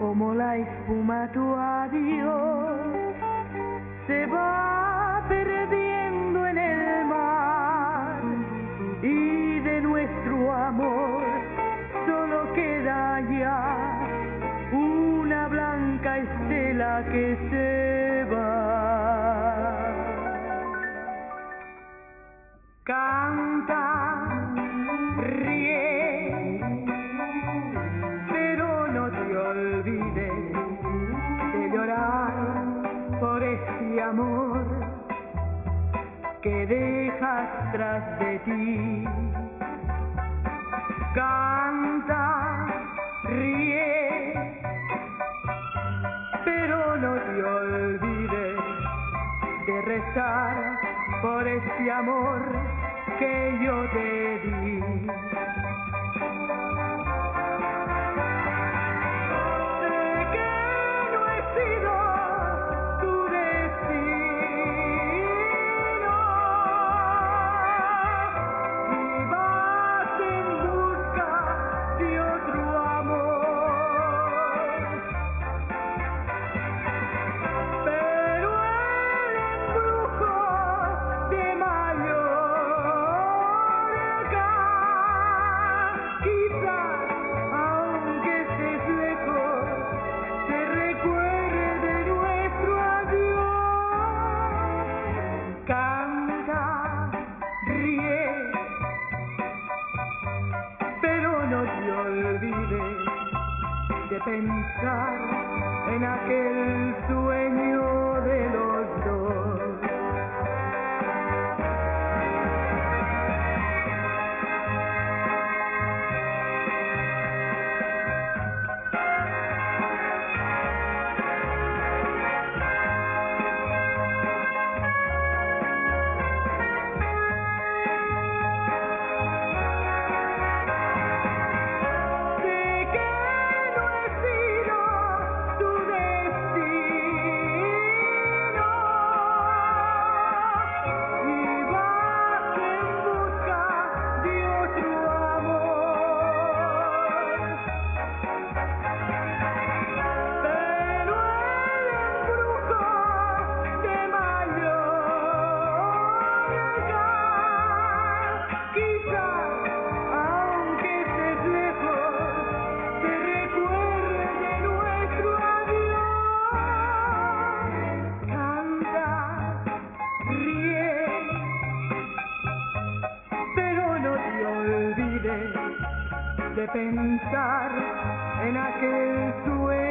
como la espuma tu adiós se va perdiendo en el mar y de nuestro amor solo queda ya una blanca estela que se va. Canta, ríe, pero no te olvides de llorar por este amor que dejas tras de ti. Canta, ríe, pero no te olvides de rezar por este amor que yo te di. Sé que no he sido tu destino y vas en busca de otro amor, pero el embrujo de Mallorca quizás, aunque estés lejos, te recuerde nuestro adiós. Canta, ríe, pero no te olvides de pensar en aquel sueño de los dos. Sé que no he sido tu destino y vas en busca de otro amor, pero el embrujo de Mallorca quizás, aunque estés lejos, te recuerde nuestro adiós. Canta, ríe, pero no te olvides de pensar en aquel sueño